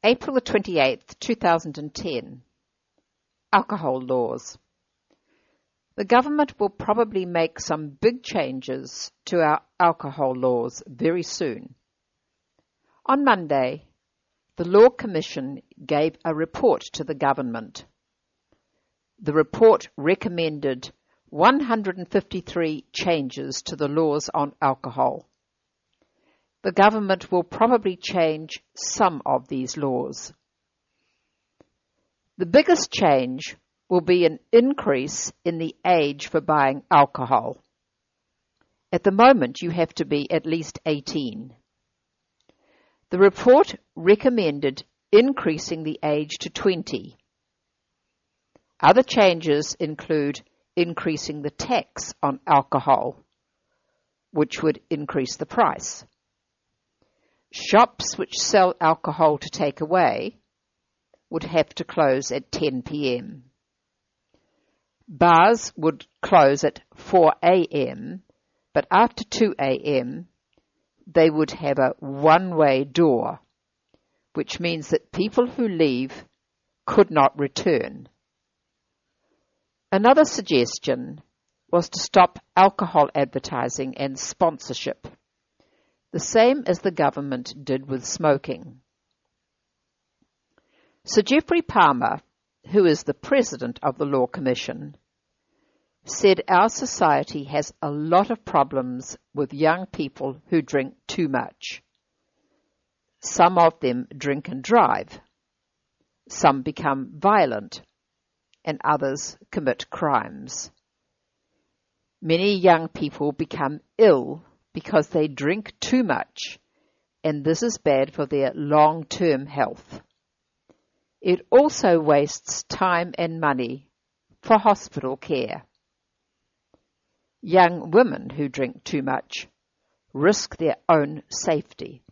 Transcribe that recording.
April the 28th, 2010. Alcohol laws. The government will probably make some big changes to our alcohol laws very soon. On Monday, the Law Commission gave a report to the government. The report recommended 153 changes to the laws on alcohol. The government will probably change some of these laws. The biggest change will be an increase in the age for buying alcohol. At the moment, you have to be at least 18. The report recommended increasing the age to 20. Other changes include increasing the tax on alcohol, which would increase the price. Shops which sell alcohol to take away would have to close at 10 p.m. Bars would close at 4 a.m., but after 2 a.m., they would have a one-way door, which means that people who leave could not return. Another suggestion was to stop alcohol advertising and sponsorship, the same as the government did with smoking. Sir Geoffrey Palmer, who is the president of the Law Commission, said our society has a lot of problems with young people who drink too much. Some of them drink and drive. Some become violent, and others commit crimes. Many young people become ill because they drink too much, and this is bad for their long-term health. It also wastes time and money for hospital care. Young women who drink too much risk their own safety.